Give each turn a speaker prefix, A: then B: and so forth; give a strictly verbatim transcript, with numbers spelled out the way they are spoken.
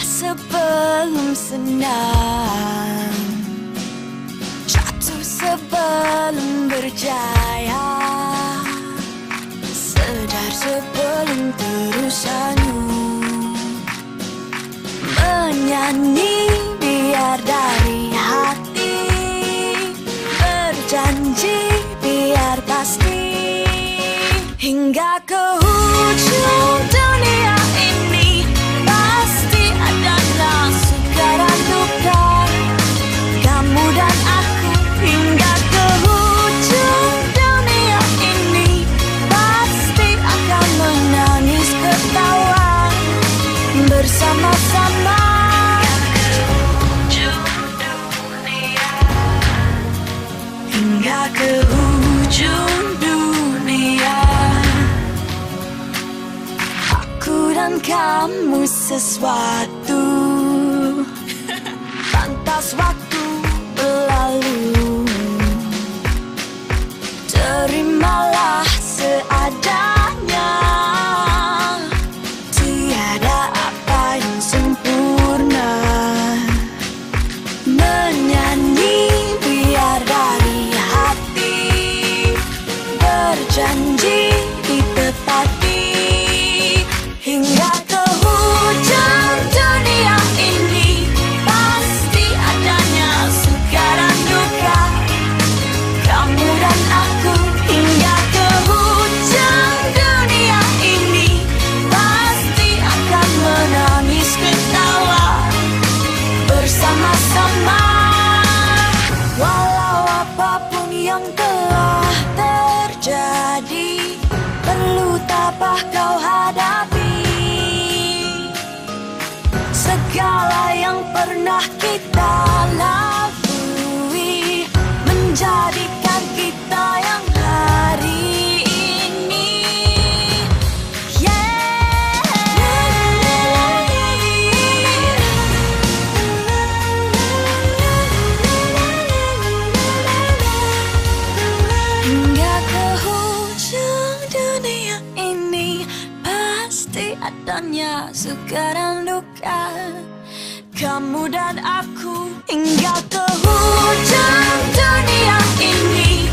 A: sebelum senang, jatuh sebelum berjaya, sedar sebelum terus hanyut. Menyanyi biar dari hati, berjanji biar pasti, hingga ke ujung dunia ini pasti adanya suka dan duka, kamu dan aku. Hingga ke ujung dunia ini pasti akan menangis ketawa bersama-sama. Hingga ke ujung dunia, aku dan kamu sesuatu, pantas waktu berlalu. Terimalah seadanya, tiada apa yang sempurna. Menyanyi biar dari hati, berjanji ditepati, hingga ke ujung dunia ini pasti adanya suka dan duka, kamu dan aku. Hingga ke ujung dunia ini pasti akan menangis ketawa bersama-sama. Walau apapun yang telah terjadi, perlu tabah kau hadapi. Segala yang pernah kita lalui menjadikan kita yang hari ini. Hingga ke ujung dunia ini pasti adanya suka dan duka, kamu dan aku. Hingga ke ujung dunia ini